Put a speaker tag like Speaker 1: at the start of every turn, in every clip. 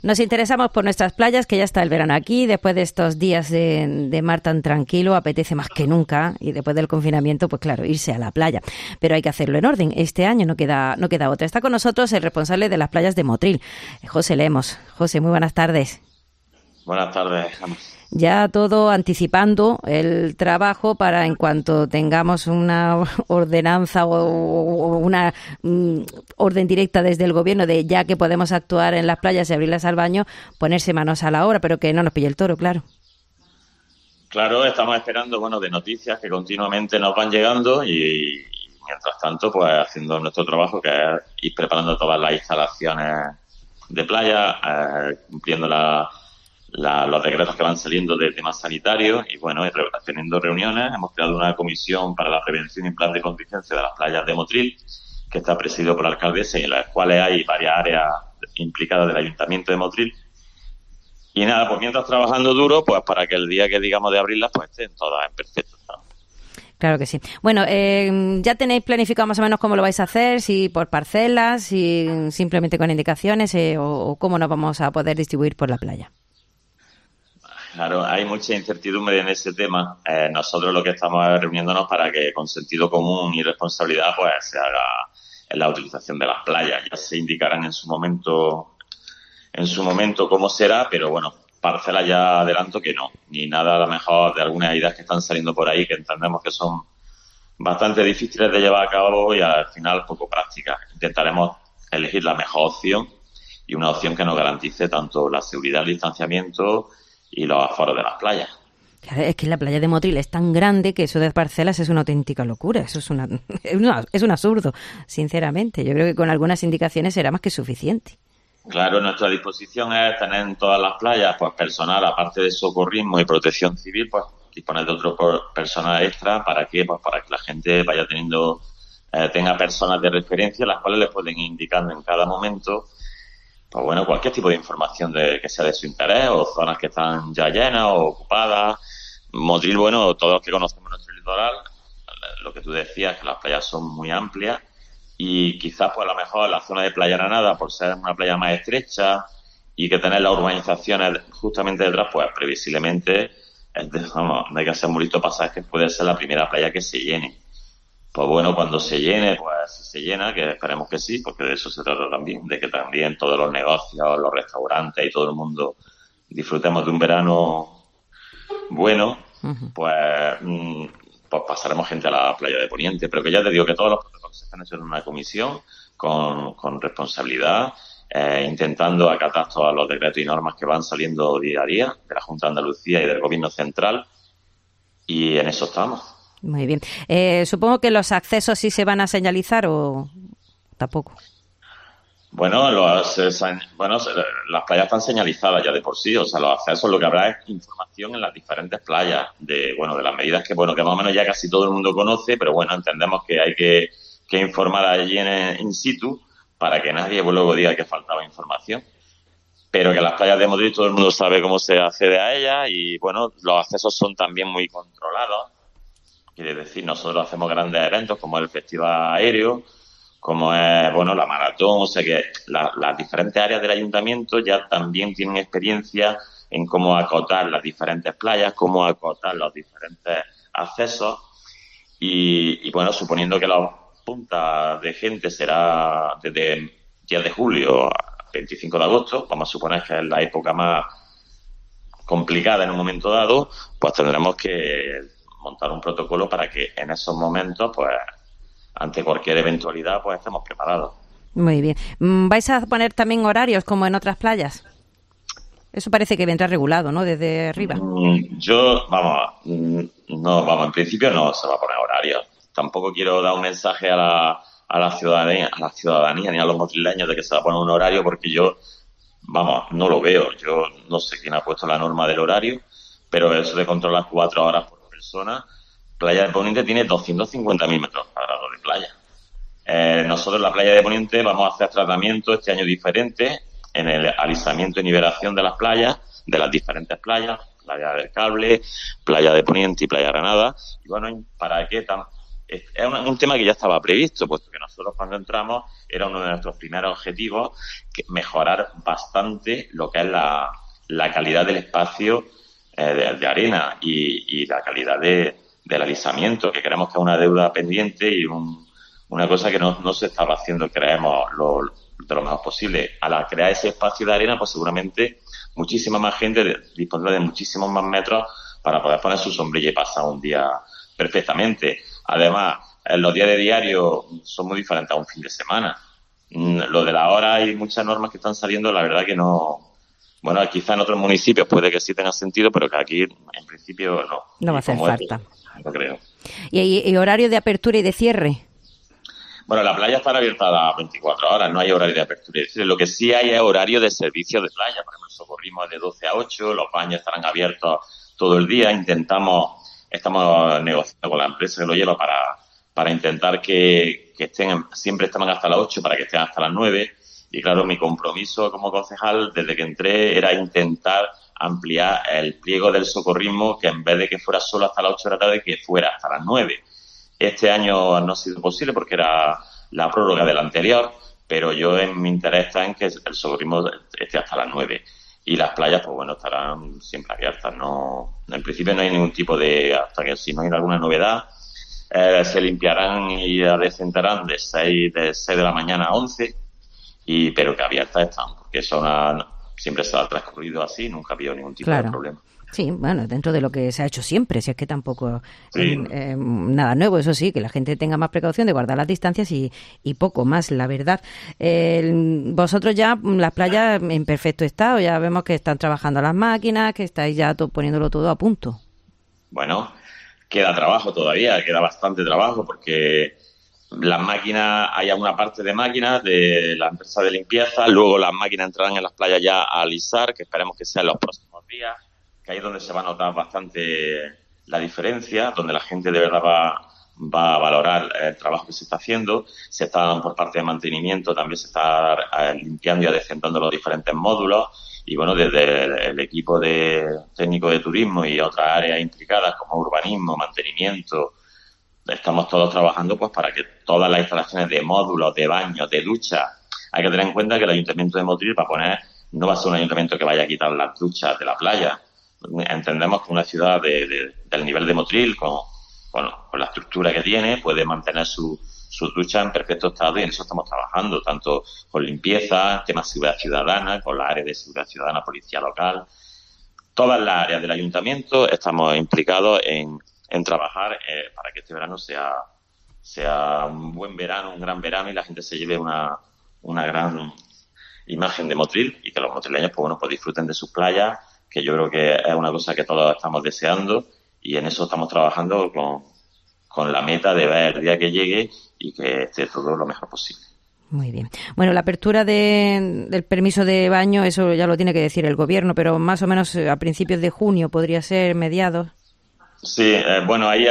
Speaker 1: Nos interesamos por nuestras playas, que ya está el verano aquí. Después de estos días de mar tan tranquilo, apetece más que nunca. Y después del confinamiento, pues claro, irse a la playa. Pero hay que hacerlo en orden. Este año no queda otra. Está con nosotros el responsable de las playas de Motril, José Lemos. José, muy buenas tardes.
Speaker 2: Buenas tardes, Ana.
Speaker 1: Ya todo anticipando el trabajo para en cuanto tengamos una ordenanza o una orden directa desde el gobierno de ya que podemos actuar en las playas y abrirlas al baño, ponerse manos a la obra, pero que no nos pille el toro, claro.
Speaker 2: Claro, estamos esperando, de noticias que continuamente nos van llegando y mientras tanto, pues haciendo nuestro trabajo, que es ir preparando todas las instalaciones de playa, cumpliendo los decretos que van saliendo de temas sanitarios y teniendo reuniones. Hemos creado una comisión para la prevención y plan de contingencia de las playas de Motril, que está presidido por la alcaldesa y en las cuales hay varias áreas implicadas del Ayuntamiento de Motril. Y nada, pues mientras trabajando duro, pues para que el día que digamos de abrirlas, pues estén todas en perfecto estado.
Speaker 1: Claro que sí. Bueno, ¿ya tenéis planificado más o menos cómo lo vais a hacer? Si por parcelas, si simplemente con indicaciones o cómo nos vamos a poder distribuir por la playa.
Speaker 2: Claro, hay mucha incertidumbre en ese tema. Nosotros lo que estamos es reuniéndonos para que con sentido común y responsabilidad pues se haga en la utilización de las playas. Ya se indicarán en su momento cómo será, pero parcelas ya adelanto que no, ni nada a lo mejor de algunas ideas que están saliendo por ahí que entendemos que son bastante difíciles de llevar a cabo y al final poco prácticas. Intentaremos elegir la mejor opción y una opción que nos garantice tanto la seguridad, el distanciamiento y los aforos de las playas.
Speaker 1: Claro, es que la playa de Motril es tan grande que eso de parcelas es una auténtica locura. Eso es un absurdo, sinceramente. Yo creo que con algunas indicaciones será más que suficiente.
Speaker 2: Claro, nuestra disposición es tener en todas las playas pues personal, aparte de socorrismo y protección civil, pues disponer de otro personal extra. ¿Para qué? Pues para que la gente vaya tenga personas de referencia, las cuales les pueden ir indicando en cada momento cualquier tipo de información que sea de su interés, o zonas que están ya llenas o ocupadas. Motril, todos los que conocemos nuestro litoral, lo que tú decías, que las playas son muy amplias y quizás pues a lo mejor la zona de Playa Granada, por ser una playa más estrecha y que tener las urbanizaciones justamente detrás, pues previsiblemente no hay que ser muy listo para saber que puede ser la primera playa que se llene. Pues cuando se llene, pues si se llena, que esperemos que sí, porque de eso se trata también, de que también todos los negocios, los restaurantes y todo el mundo disfrutemos de un verano bueno, pues pasaremos gente a la playa de Poniente. Pero que ya te digo que todos los protocolos se están hechos en una comisión con responsabilidad, intentando acatar todos los decretos y normas que van saliendo día a día de la Junta de Andalucía y del Gobierno Central, y en eso estamos.
Speaker 1: Muy bien. Supongo que los accesos sí se van a señalizar o tampoco.
Speaker 2: Las playas están señalizadas ya de por sí, o sea, los accesos, lo que habrá es información en las diferentes playas de las medidas que más o menos ya casi todo el mundo conoce, pero entendemos que hay que informar allí in situ para que nadie luego diga que faltaba información. Pero que las playas de Motril todo el mundo sabe cómo se accede a ellas y los accesos son también muy controlados. Quiere decir, nosotros hacemos grandes eventos como el Festival Aéreo, como es, la maratón, o sea que las diferentes áreas del ayuntamiento ya también tienen experiencia en cómo acotar las diferentes playas, cómo acotar los diferentes accesos y suponiendo que las puntas de gente será desde 10 de julio a 25 de agosto, vamos a suponer que es la época más complicada en un momento dado, pues tendremos que montar un protocolo para que en esos momentos, pues, ante cualquier eventualidad, pues estemos preparados.
Speaker 1: Muy bien. ¿Vais a poner también horarios como en otras playas? Eso parece que vendrá regulado, ¿no? Desde arriba.
Speaker 2: En principio no se va a poner horario. Tampoco quiero dar un mensaje a la ciudadanía ni a los motrileños de que se va a poner un horario, porque yo, no lo veo. Yo no sé quién ha puesto la norma del horario, pero eso de controlar 4 horas por persona, Playa de Poniente tiene 250.000 metros cuadrados de playa. Nosotros en la Playa de Poniente vamos a hacer tratamiento este año diferente en el alisamiento y nivelación de las playas, de las diferentes playas, Playa del Cable, Playa de Poniente y Playa Granada. Y ¿para qué un tema que ya estaba previsto, puesto que nosotros cuando entramos era uno de nuestros primeros objetivos, mejorar bastante lo que es la calidad del espacio de arena y la calidad del alisamiento, que creemos que es una deuda pendiente y una cosa que no se estaba haciendo, creemos, de lo mejor posible. Al crear ese espacio de arena, pues seguramente muchísima más gente dispondrá de muchísimos más metros para poder poner su sombrilla y pasar un día perfectamente. Además, los días de diario son muy diferentes a un fin de semana. Lo de la hora, hay muchas normas que están saliendo, la verdad que no. Bueno, quizá en otros municipios puede que sí tenga sentido, pero que aquí en principio no.
Speaker 1: No va a hacer falta.
Speaker 2: No creo.
Speaker 1: ¿Y horario de apertura y de cierre?
Speaker 2: Bueno, la playa está abierta a las 24 horas, no hay horario de apertura y de cierre. Lo que sí hay es horario de servicio de playa. Por ejemplo, el socorrismo es de 12 a 8, los baños estarán abiertos todo el día. Estamos negociando con la empresa que lo lleva para intentar que siempre estén hasta las 8, para que estén hasta las 9. Y claro, mi compromiso como concejal desde que entré era intentar ampliar el pliego del socorrismo, que en vez de que fuera solo hasta las 8 de la tarde, que fuera hasta las 9. Este año no ha sido posible porque era la prórroga del anterior, pero mi interés está en que el socorrismo esté hasta las 9. Y las playas, pues bueno, estarán siempre abiertas. No, en principio no hay ningún tipo hasta que si no hay alguna novedad, se limpiarán y adecentarán de 6 de la mañana a 11, pero que abiertas están, porque eso siempre se ha transcurrido así, nunca ha habido ningún tipo de problema.
Speaker 1: Sí, bueno, dentro de lo que se ha hecho siempre, si es que tampoco
Speaker 2: sí.
Speaker 1: Nada nuevo, eso sí, que la gente tenga más precaución de guardar las distancias y poco más, la verdad. Vosotros ya, las playas en perfecto estado, ya vemos que están trabajando las máquinas, que estáis ya poniéndolo todo a punto.
Speaker 2: Bueno, queda trabajo todavía, queda bastante trabajo porque las máquinas, hay alguna parte de máquinas de la empresa de limpieza, luego las máquinas entrarán en las playas ya a alisar, que esperemos que sea en los próximos días, que ahí es donde se va a notar bastante la diferencia, donde la gente de verdad va a valorar el trabajo que se está haciendo. Por parte de mantenimiento también se está limpiando y adecentando los diferentes módulos, y bueno, desde el equipo técnico de turismo y otras áreas implicadas como urbanismo, mantenimiento, estamos todos trabajando pues para que todas las instalaciones de módulos, de baños, de duchas. Hay que tener en cuenta que el Ayuntamiento de Motril, no va a ser un ayuntamiento que vaya a quitar las duchas de la playa. Entendemos que una ciudad del nivel de Motril, con la estructura que tiene, puede mantener sus duchas en perfecto estado, y en eso estamos trabajando, tanto con limpieza, temas de seguridad ciudadana, con las áreas de seguridad ciudadana, policía local. Todas las áreas del ayuntamiento estamos implicados en trabajar para que este verano sea un buen verano, un gran verano, y la gente se lleve una gran imagen de Motril, y que los motrileños pues disfruten de sus playas, que yo creo que es una cosa que todos estamos deseando, y en eso estamos trabajando con la meta de ver el día que llegue y que esté todo lo mejor posible.
Speaker 1: Muy bien. Bueno, la apertura del permiso de baño, eso ya lo tiene que decir el gobierno, pero más o menos a principios de junio, podría ser mediados.
Speaker 2: Sí, bueno, ahí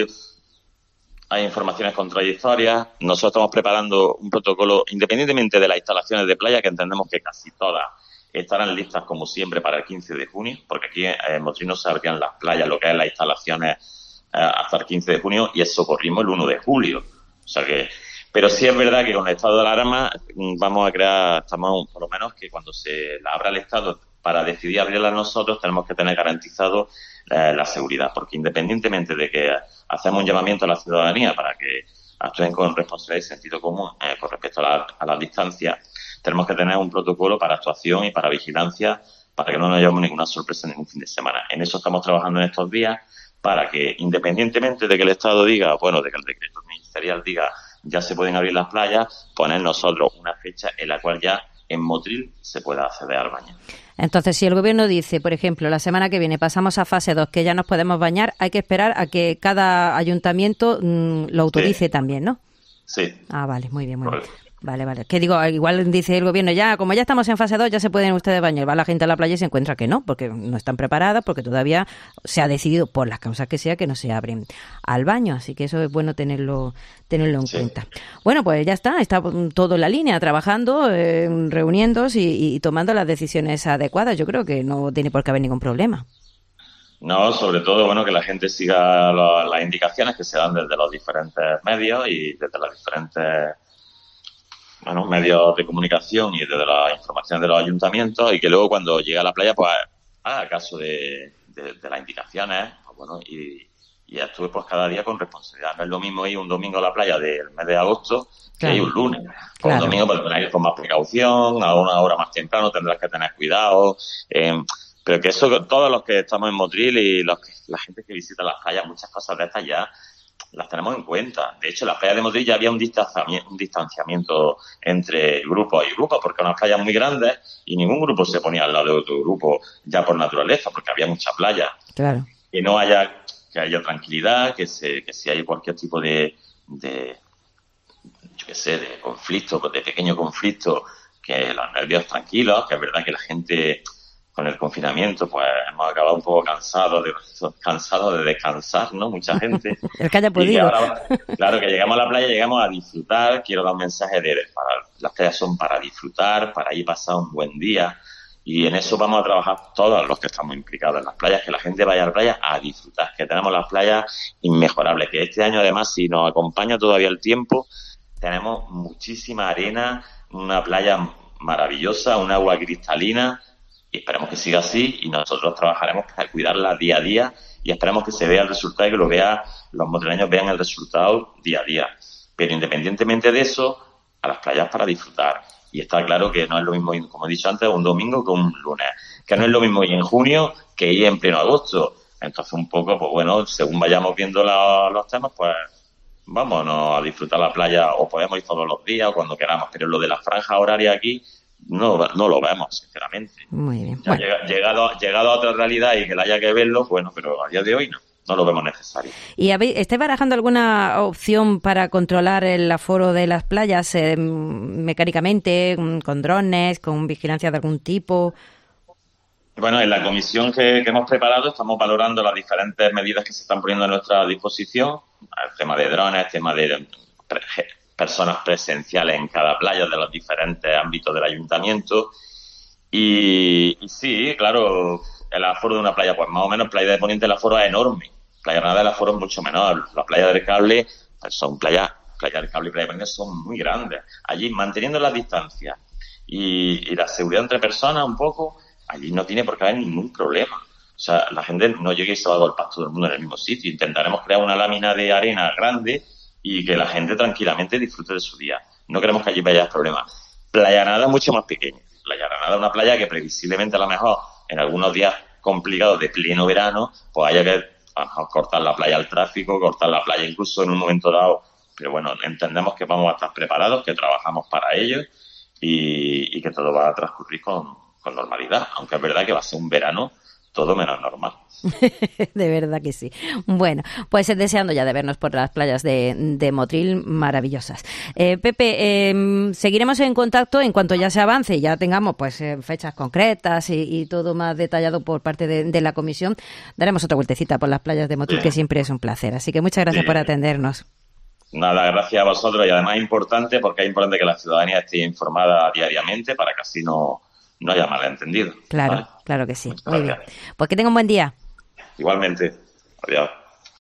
Speaker 2: hay informaciones contradictorias. Nosotros estamos preparando un protocolo, independientemente de las instalaciones de playa, que entendemos que casi todas estarán listas como siempre para el 15 de junio, porque aquí en Motril no se abrirán las playas, lo que es las instalaciones, hasta el 15 de junio, y el socorrismo el 1 de julio. O sea que, pero sí es verdad que con el estado de alarma vamos a crear, por lo menos que cuando se la abra el Estado para decidir abrirla nosotros, tenemos que tener garantizado la seguridad, porque independientemente de que hacemos un llamamiento a la ciudadanía para que actúen con responsabilidad y sentido común con respecto a la distancia, tenemos que tener un protocolo para actuación y para vigilancia, para que no nos llevemos ninguna sorpresa en ningún fin de semana. En eso estamos trabajando en estos días, para que independientemente de que el Estado diga, de que el decreto ministerial diga ya se pueden abrir las playas, poner nosotros una fecha en la cual ya en Motril se pueda acceder al baño.
Speaker 1: Entonces, si el gobierno dice, por ejemplo, la semana que viene pasamos a fase 2, que ya nos podemos bañar, hay que esperar a que cada ayuntamiento lo autorice también, ¿no?
Speaker 2: Sí.
Speaker 1: Ah, vale, muy bien, muy bien. Vale. Que digo, igual dice el gobierno, como ya estamos en fase 2, ya se pueden ustedes bañar. Va la gente a la playa y se encuentra que no, porque no están preparadas, porque todavía se ha decidido, por las causas que sea, que no se abren al baño. Así que eso es bueno tenerlo en cuenta. Bueno, pues ya está todo en la línea, trabajando, reuniéndose y tomando las decisiones adecuadas. Yo creo que no tiene por qué haber ningún problema.
Speaker 2: No, sobre todo, bueno, que la gente siga las indicaciones que se dan desde los diferentes medios y desde las diferentes, bueno, medios de comunicación y desde la información de los ayuntamientos, y que luego cuando llegue a la playa, pues haga caso de las indicaciones, pues, bueno, y actúe pues cada día con responsabilidad. No es lo mismo ir un domingo a la playa del mes de agosto que ir
Speaker 1: Claro,
Speaker 2: un lunes. Pues un
Speaker 1: claro.
Speaker 2: domingo podrás ir con más precaución, a una hora más temprano tendrás que tener cuidado, pero que eso, todos los que estamos en Motril y la gente que visita las playas, muchas cosas de estas ya las tenemos en cuenta. De hecho, en las playas de Motril ya había un distanciamiento entre grupos y grupos, porque eran unas playas muy grandes y ningún grupo se ponía al lado de otro grupo ya por naturaleza, porque había muchas playas.
Speaker 1: Claro.
Speaker 2: Que no haya, que haya tranquilidad, que si hay cualquier tipo de yo qué sé, de conflicto, de pequeño conflicto, que los nervios tranquilos, que es verdad que la gente con el confinamiento pues hemos acabado un poco cansados de descansar, ¿no? Mucha gente.
Speaker 1: El que haya
Speaker 2: Y que
Speaker 1: podido.
Speaker 2: ahora, claro, que llegamos a la playa, llegamos a disfrutar. Quiero dar un mensaje las playas son para disfrutar, para ir pasar un buen día. Y en eso vamos a trabajar todos los que estamos implicados en las playas, que la gente vaya a la playa a disfrutar, que tenemos las playas inmejorables, que este año además, si nos acompaña todavía el tiempo, tenemos muchísima arena, una playa maravillosa, un agua cristalina, y esperemos que siga así, y nosotros trabajaremos para cuidarla día a día, y esperemos que se vea el resultado y que los motrileños vean el resultado día a día. Pero independientemente de eso, a las playas para disfrutar. Y está claro que no es lo mismo, como he dicho antes, un domingo que un lunes. Que no es lo mismo ir en junio que ir en pleno agosto. Entonces, un poco, pues bueno, según vayamos viendo los temas, pues vámonos a disfrutar la playa, o podemos ir todos los días o cuando queramos. Pero lo de la franja horaria aquí no lo vemos, sinceramente.
Speaker 1: Muy bien.
Speaker 2: Ya
Speaker 1: Bueno.
Speaker 2: llegado a otra realidad y que la haya que verlo, bueno, pero a día de hoy no lo vemos necesario.
Speaker 1: ¿Y estáis barajando alguna opción para controlar el aforo de las playas mecánicamente, con drones, con vigilancia de algún tipo?
Speaker 2: Bueno, en la comisión que hemos preparado estamos valorando las diferentes medidas que se están poniendo a nuestra disposición, el tema de drones, el tema de personas presenciales en cada playa de los diferentes ámbitos del ayuntamiento. Y sí, claro, el aforo de una playa, pues más o menos, Playa de Poniente el aforo es enorme. Playa Granada el aforo es mucho menor. Las playas del Cable pues son Playa del Cable y Playa de Poniente son muy grandes. Allí, manteniendo las distancias y la seguridad entre personas un poco, allí no tiene por qué haber ningún problema. O sea, la gente no llega y se va a golpear todo el mundo en el mismo sitio. Intentaremos crear una lámina de arena grande y que la gente tranquilamente disfrute de su día. No queremos que allí haya problemas. Playa Granada es mucho más pequeña. Playa Granada es una playa que previsiblemente a lo mejor en algunos días complicados de pleno verano, pues haya que a lo mejor cortar la playa al tráfico, cortar la playa incluso en un momento dado. Pero bueno, entendemos que vamos a estar preparados, que trabajamos para ello y que todo va a transcurrir con normalidad, aunque es verdad que va a ser un verano todo menos normal.
Speaker 1: De verdad que sí. Bueno, pues deseando ya de vernos por las playas de Motril maravillosas. Pepe, seguiremos en contacto en cuanto ya se avance y ya tengamos pues fechas concretas y todo más detallado por parte de la comisión. Daremos otra vueltecita por las playas de Motril, que siempre es un placer. Así que muchas gracias por atendernos.
Speaker 2: Nada, gracias a vosotros, y además es importante porque es importante que la ciudadanía esté informada diariamente para que así no haya malentendido.
Speaker 1: Claro,
Speaker 2: ¿vale?
Speaker 1: claro que sí.
Speaker 2: Muchas
Speaker 1: Muy bien.
Speaker 2: gracias.
Speaker 1: Pues que tenga un buen día.
Speaker 2: Igualmente. Adiós.